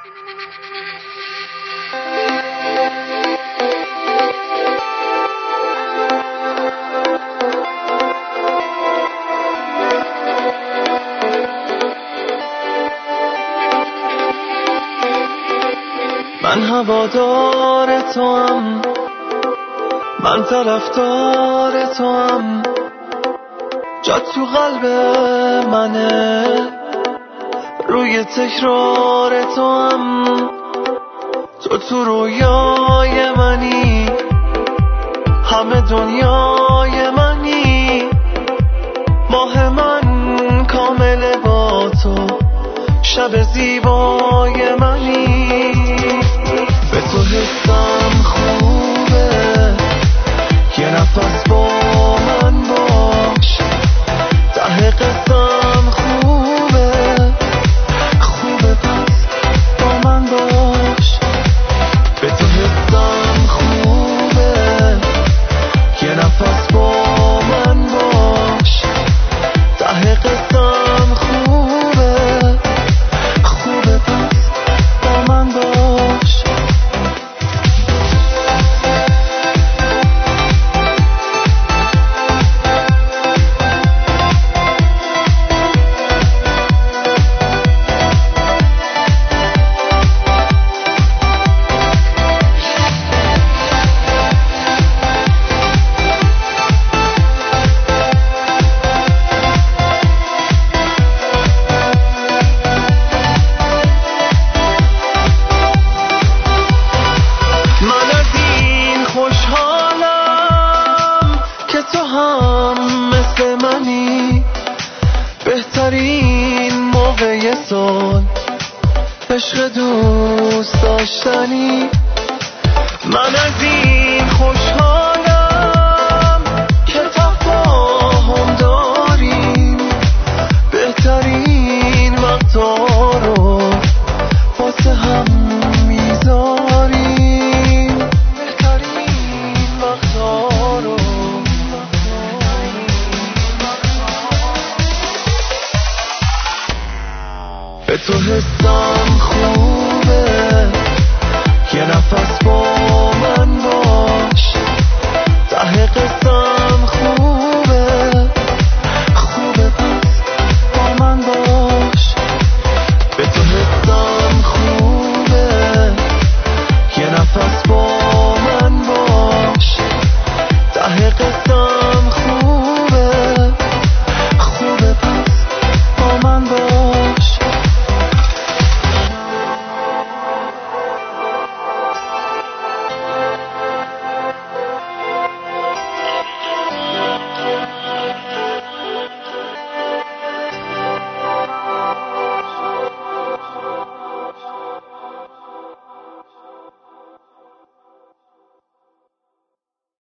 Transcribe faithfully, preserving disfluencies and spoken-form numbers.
من هوادار توام، من طرفدار توام، جات تو قلب منه، روی تکرار توام، تو تو رویای منی، همه دنیای منی، ماه من کامل با تو، شب زیبای منی، به تو حسم خوبه، یه نفس با من باش، ته قسم خوبه، خوبه پس با من باش، به تو حسم خوبه، یه نفس با من باش، ته قسم خوبه، خوبه پس با من باش. بهترین موقع سال عشق دوست داشتنی، من از این خوشحالم که تفاهم داریم، بهترین وقتا رو واسه هم میذاریم، بهترین وقتا رو به تو حسم خوبه، یه نفس با من باش، ته قسم